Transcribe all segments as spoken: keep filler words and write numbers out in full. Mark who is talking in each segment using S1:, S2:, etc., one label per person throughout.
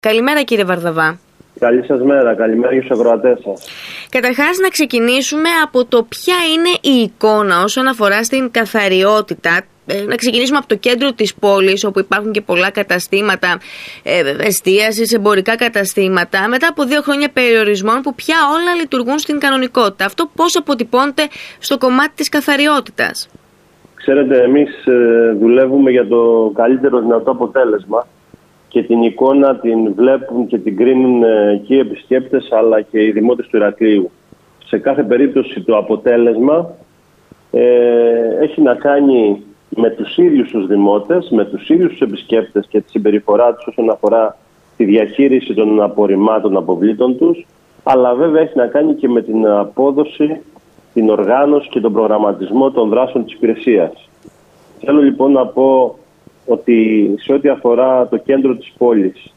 S1: Καλημέρα κύριε Βαρδαβά.
S2: Καλή σας μέρα, καλημέρα για τους ακροατές σας.
S1: Καταρχάς να ξεκινήσουμε από το ποια είναι η εικόνα όσον αφορά στην καθαριότητα. Να ξεκινήσουμε από το κέντρο της πόλης, όπου υπάρχουν και πολλά καταστήματα εστίασης, εμπορικά καταστήματα, μετά από δύο χρόνια περιορισμών που πια όλα λειτουργούν στην κανονικότητα. Αυτό πώς αποτυπώνεται στο κομμάτι της καθαριότητας?
S2: Ξέρετε, εμείς δουλεύουμε για το καλύτερο δυνατό αποτέλεσμα και την εικόνα την βλέπουν και την κρίνουν και οι επισκέπτες αλλά και οι δημότες του Ηρακλείου. Σε κάθε περίπτωση το αποτέλεσμα ε, έχει να κάνει με τους ίδιους τους δημότες, με τους ίδιους τους επισκέπτες και τη συμπεριφορά τους όσον αφορά τη διαχείριση των απορριμμάτων αποβλήτων τους, αλλά βέβαια έχει να κάνει και με την απόδοση, την οργάνωση και τον προγραμματισμό των δράσεων της υπηρεσίας. Θέλω λοιπόν να πω ότι σε ό,τι αφορά το κέντρο της πόλης,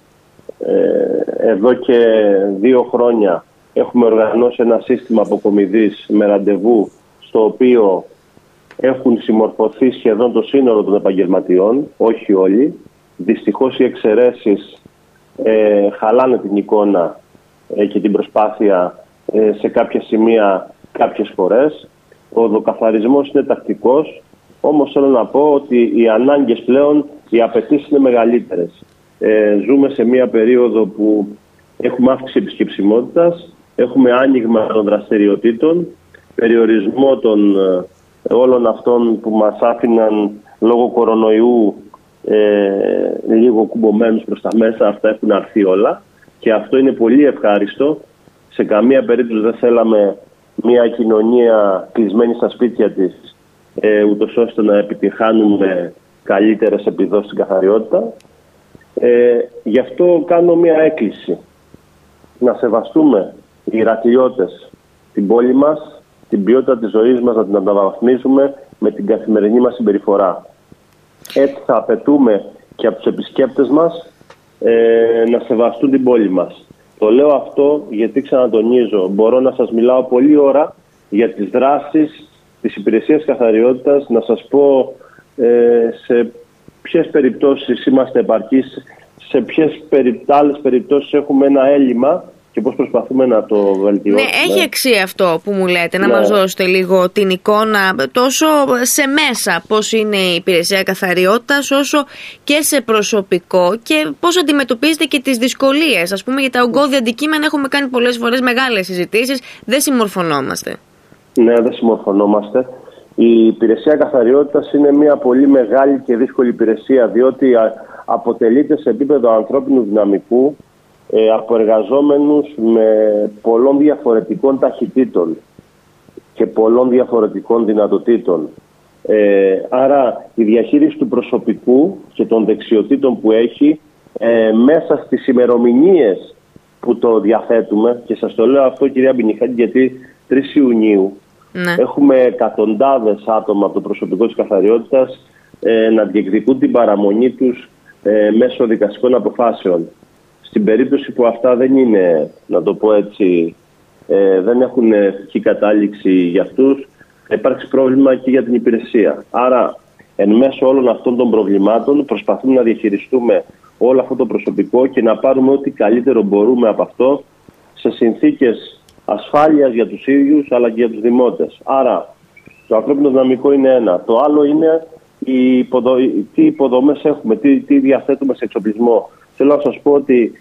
S2: ε, εδώ και δύο χρόνια έχουμε οργανώσει ένα σύστημα αποκομιδής με ραντεβού, στο οποίο έχουν συμμορφωθεί σχεδόν το σύνολο των επαγγελματιών, όχι όλοι. Δυστυχώς οι εξαιρέσεις ε, χαλάνε την εικόνα ε, και την προσπάθεια ε, σε κάποια σημεία κάποιες φορές. Ο οδοκαθαρισμός είναι τακτικός, όμως θέλω να πω ότι οι ανάγκες πλέον, οι απαιτήσεις είναι μεγαλύτερες. Ε, ζούμε σε μια περίοδο που έχουμε αύξηση επισκεψιμότητας, έχουμε άνοιγμα των δραστηριοτήτων, περιορισμό των όλων αυτών που μας άφηναν λόγω κορονοϊού ε, λίγο κουμπωμένους προς τα μέσα. Αυτά έχουν αρθεί όλα και αυτό είναι πολύ ευχάριστο. Σε καμία περίπτωση δεν θέλαμε μια κοινωνία κλεισμένη στα σπίτια της, ε, ούτως ώστε να επιτυχάνουμε καλύτερες επιδόσεις στην καθαριότητα. Ε, γι' αυτό κάνω μια έκκληση. Να σεβαστούμε οι Ηρακλειώτες την πόλη μας, την ποιότητα της ζωής μας να την αναβαθμίσουμε με την καθημερινή μας συμπεριφορά. Έτσι θα απαιτούμε και από τους επισκέπτες μας ε, να σεβαστούν την πόλη μας. Το λέω αυτό γιατί, ξανατονίζω, μπορώ να σας μιλάω πολλή ώρα για τις δράσεις της υπηρεσίας καθαριότητας, να σας πω ε, σε ποιες περιπτώσεις είμαστε επαρκείς, σε ποιες περι, άλλες περιπτώσεις έχουμε ένα έλλειμμα και πώς προσπαθούμε να το βελτιώσουμε.
S1: Ναι, έχει αξία αυτό που μου λέτε, να ναι. μας δώσετε λίγο την εικόνα τόσο σε μέσα πώς είναι η υπηρεσία καθαριότητας, όσο και σε προσωπικό και πώς αντιμετωπίζετε και τις δυσκολίες. Ας πούμε για τα ογκώδη αντικείμενα έχουμε κάνει πολλές φορές μεγάλες συζητήσεις, δεν συμμορφωνόμαστε. Ναι,
S2: δεν συμμορφωνόμαστε. Η υπηρεσία καθαριότητας είναι μια πολύ μεγάλη και δύσκολη υπηρεσία, διότι αποτελείται σε επίπεδο ανθρώπινου δυναμικού ε, από εργαζόμενους με πολλών διαφορετικών ταχυτήτων και πολλών διαφορετικών δυνατοτήτων. Ε, άρα η διαχείριση του προσωπικού και των δεξιοτήτων που έχει ε, μέσα στις ημερομηνίες που το διαθέτουμε, και σας το λέω αυτό κυρία Μπινιχάκη γιατί τρεις Ιουνίου ναι. έχουμε εκατοντάδες άτομα από το προσωπικό της καθαριότητας ε, να διεκδικούν την παραμονή τους ε, μέσω δικαστικών αποφάσεων. Στην περίπτωση που αυτά δεν είναι, να το πω έτσι, ε, δεν έχουν ευτυχή κατάληξη για αυτούς, θα υπάρξει πρόβλημα και για την υπηρεσία. Άρα, εν μέσω όλων αυτών των προβλημάτων, προσπαθούμε να διαχειριστούμε όλο αυτό το προσωπικό και να πάρουμε ό,τι καλύτερο μπορούμε από αυτό σε συνθήκες ασφάλειας για τους ίδιους αλλά και για τους δημότες. Άρα, το ανθρώπινο δυναμικό είναι ένα. Το άλλο είναι οι υποδο... τι υποδομές έχουμε, τι, τι διαθέτουμε σε εξοπλισμό. Θέλω να σας πω ότι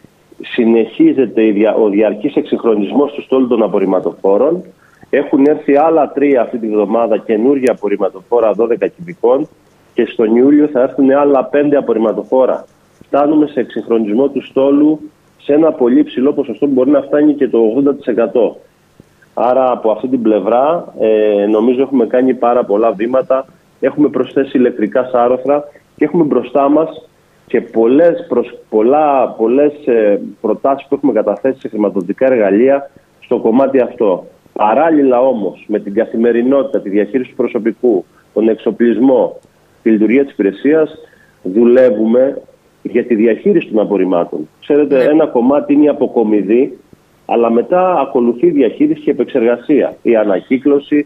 S2: συνεχίζεται ο διαρκής εξυγχρονισμός του στόλου των απορριμματοφόρων. Έχουν έρθει άλλα τρία αυτή τη βδομάδα καινούργια απορριμματοφόρα δώδεκα κυβικών και στον Ιούλιο θα έρθουν άλλα πέντε απορριμματοφόρα. Φτάνουμε σε εξυγχρονισμό του στόλου σε ένα πολύ ψηλό ποσοστό που μπορεί να φτάνει και το ογδόντα τοις εκατό. Άρα από αυτή την πλευρά ε, νομίζω έχουμε κάνει πάρα πολλά βήματα. Έχουμε προσθέσει ηλεκτρικά σάρωθρα και έχουμε μπροστά μας και πολλές, προς, πολλά, πολλές ε, προτάσεις που έχουμε καταθέσει σε χρηματοδοτικά εργαλεία στο κομμάτι αυτό. Παράλληλα όμως με την καθημερινότητα, τη διαχείριση του προσωπικού, τον εξοπλισμό, τη λειτουργία της υπηρεσίας, δουλεύουμε για τη διαχείριση των απορριμμάτων. Ξέρετε, ναι. ένα κομμάτι είναι η αποκομιδή, αλλά μετά ακολουθεί η διαχείριση και η επεξεργασία, η ανακύκλωση,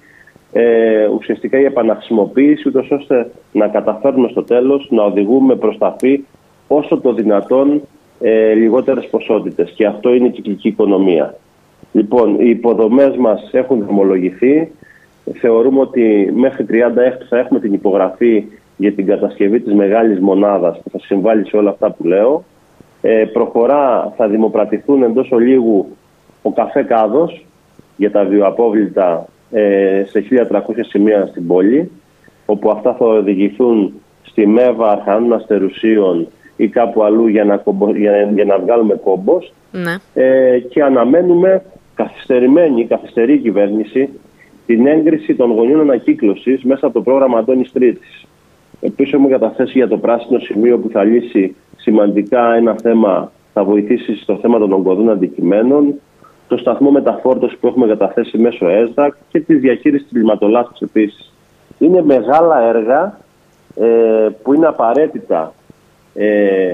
S2: ε, ουσιαστικά η επαναχρησιμοποίηση, ούτως ώστε να καταφέρουμε στο τέλος να οδηγούμε προς τα φύ όσο το δυνατόν ε, λιγότερες ποσότητες. Και αυτό είναι η κυκλική οικονομία. Λοιπόν, οι υποδομές μας έχουν δρομολογηθεί. Θεωρούμε ότι μέχρι τριάντα έκτη θα έχουμε την υπογραφή για την κατασκευή της μεγάλης μονάδας που θα συμβάλλει σε όλα αυτά που λέω. Ε, προχωρά, θα δημοπρατηθούν εντός ολίγου ο καφέ Κάδος για τα βιοαπόβλητα ε, σε χίλια τριακόσια σημεία στην πόλη, όπου αυτά θα οδηγηθούν στη Μέβα Αρχανών Αστερουσίων ή κάπου αλλού για να, κομπο, για, για να βγάλουμε κόμπος. Ναι. Ε, και αναμένουμε καθυστερημένη, καθυστερή κυβέρνηση την έγκριση των γωνιών ανακύκλωσης μέσα από το πρόγραμμα Αντώνης Τρίτης. Επίσης έχουμε καταθέσει για το πράσινο σημείο που θα λύσει σημαντικά ένα θέμα, θα βοηθήσει στο θέμα των ογκωδών αντικειμένων, το σταθμό μεταφόρτωσης που έχουμε καταθέσει μέσω ΕΣΔΑΚ και τη διαχείριση της λιματολάστης επίσης. Είναι μεγάλα έργα ε, που είναι απαραίτητα ε,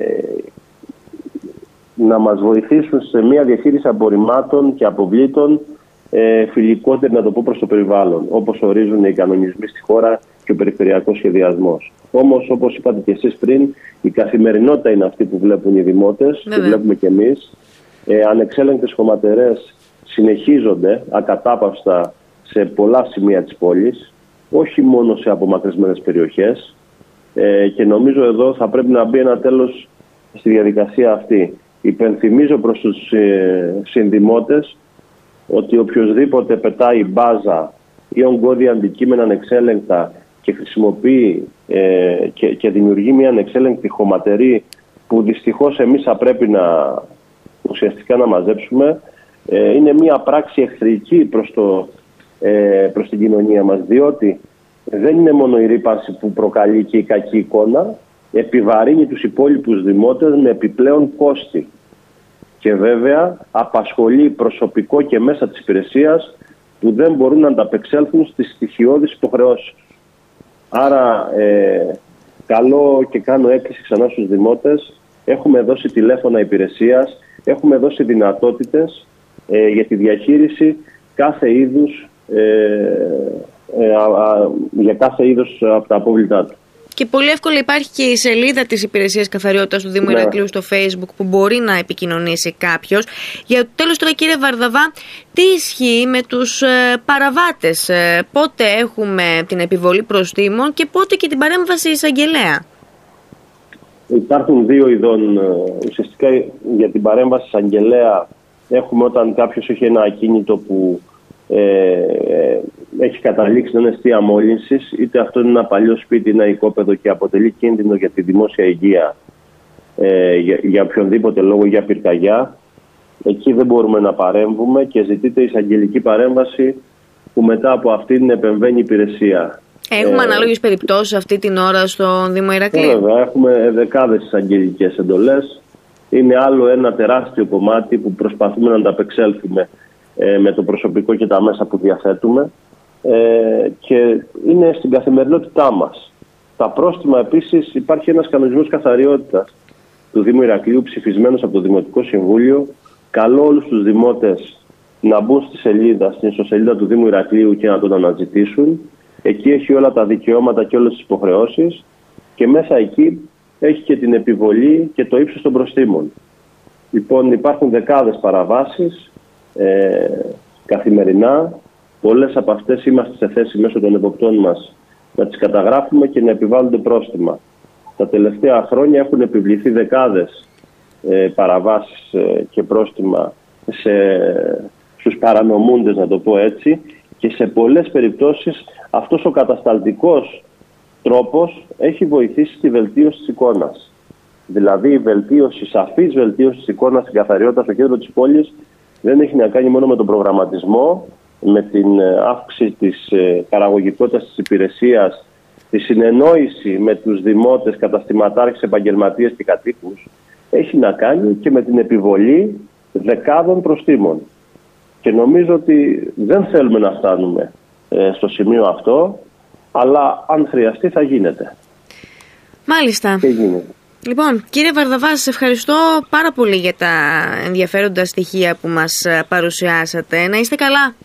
S2: να μας βοηθήσουν σε μια διαχείριση απορριμμάτων και αποβλήτων ε, φιλικότερη, να το πω, προς το περιβάλλον, όπως ορίζουν οι κανονισμοί στη χώρα και ο περιφερειακός σχεδιασμός. Όμως, όπως είπατε και εσείς πριν, η καθημερινότητα είναι αυτή που βλέπουν οι δημότες, που βλέπουμε και εμείς. Ε, ανεξέλεγκτες χωματερές συνεχίζονται ακατάπαυστα σε πολλά σημεία της πόλης, όχι μόνο σε απομακρυσμένες περιοχές. Ε, και νομίζω εδώ θα πρέπει να μπει ένα τέλος στη διαδικασία αυτή. Υπενθυμίζω προς τους ε, συνδημότες ότι οποιοδήποτε πετάει μπάζα ή ογκώδια αντικείμενα ανεξέλεγκτα και χρησιμοποιεί ε, και, και δημιουργεί μια ανεξέλεγκτη χωματερή που δυστυχώς εμείς θα πρέπει να ουσιαστικά να μαζέψουμε, ε, είναι μια πράξη εχθρική προς, το, ε, προς την κοινωνία μας, διότι δεν είναι μόνο η ρύπανση που προκαλεί και η κακή εικόνα, επιβαρύνει τους υπόλοιπους δημότες με επιπλέον κόστη. Και βέβαια απασχολεί προσωπικό και μέσα της υπηρεσίας που δεν μπορούν να ανταπεξέλθουν στις στοιχειώδεις υποχρεώσεις. Άρα ε, καλό και κάνω έκκληση ξανά στους δημότες. Έχουμε δώσει τηλέφωνα υπηρεσίας, έχουμε δώσει δυνατότητες ε, για τη διαχείριση κάθε είδους, ε, ε, α, α, για κάθε είδος από τα απόβλητά του.
S1: Και πολύ εύκολα υπάρχει και η σελίδα της Υπηρεσίας Καθαριότητας του Δήμου ναι. Ηρακλείου στο Facebook που μπορεί να επικοινωνήσει κάποιος. Για το τέλος τώρα, κύριε Βαρδαβά, τι ισχύει με τους ε, παραβάτες? Ε, πότε έχουμε την επιβολή προστίμων και πότε και την παρέμβαση εισαγγελέα?
S2: Υπάρχουν δύο ειδών. Ουσιαστικά για την παρέμβαση εισαγγελέα έχουμε όταν κάποιος έχει ένα ακίνητο που ε, έχει καταλήξει να είναι αιστεία μόλυνσης, είτε αυτό είναι ένα παλιό σπίτι, ένα οικόπεδο και αποτελεί κίνδυνο για τη δημόσια υγεία ε, για, για οποιονδήποτε λόγο, για πυρκαγιά. Εκεί δεν μπορούμε να παρέμβουμε και ζητείται εισαγγελική παρέμβαση που μετά από αυτήν επεμβαίνει η υπηρεσία.
S1: Έχουμε ε, ανάλογες περιπτώσεις αυτή την ώρα στο Δήμο Ηρακλείου?
S2: Βέβαια, έχουμε δεκάδες εισαγγελικές εντολές. Είναι άλλο ένα τεράστιο κομμάτι που προσπαθούμε να ανταπεξέλθουμε ε, με το προσωπικό και τα μέσα που διαθέτουμε. Ε, και είναι στην καθημερινότητά μας. Τα πρόστιμα επίσης, υπάρχει ένας κανονισμός καθαριότητας του Δήμου Ηρακλείου ψηφισμένος από το Δημοτικό Συμβούλιο. Καλώ όλους τους δημότες να μπουν στη σελίδα, στην ιστοσελίδα του Δήμου Ηρακλείου και να τον αναζητήσουν. Εκεί έχει όλα τα δικαιώματα και όλες τις υποχρεώσεις και μέσα εκεί έχει και την επιβολή και το ύψος των προστίμων. Λοιπόν, υπάρχουν δεκάδες παραβάσεις ε, καθημερινά. Πολλές από αυτές είμαστε σε θέση μέσω των εποπτών μας να τις καταγράφουμε και να επιβάλλονται πρόστιμα. Τα τελευταία χρόνια έχουν επιβληθεί δεκάδες ε, παραβάσεις ε, και πρόστιμα σε, στους παρανομούντες, να το πω έτσι, και σε πολλές περιπτώσεις αυτός ο κατασταλτικός τρόπος έχει βοηθήσει στη βελτίωση της εικόνας. Δηλαδή η βελτίωση, η σαφής βελτίωση της εικόνας στην καθαριότητα στο κέντρο της πόλης δεν έχει να κάνει μόνο με τον προγραμματισμό, με την αύξηση της παραγωγικότητας της υπηρεσίας, τη συνεννόηση με τους δημότες, καταστηματάρχες, επαγγελματίες και κατοίκους, έχει να κάνει και με την επιβολή δεκάδων προστίμων. Και νομίζω ότι δεν θέλουμε να φτάνουμε ε, στο σημείο αυτό, αλλά αν χρειαστεί θα γίνεται.
S1: Μάλιστα.
S2: Και γίνεται.
S1: Λοιπόν, κύριε Βαρδαβά, σας ευχαριστώ πάρα πολύ για τα ενδιαφέροντα στοιχεία που μας παρουσιάσατε. Να είστε καλά.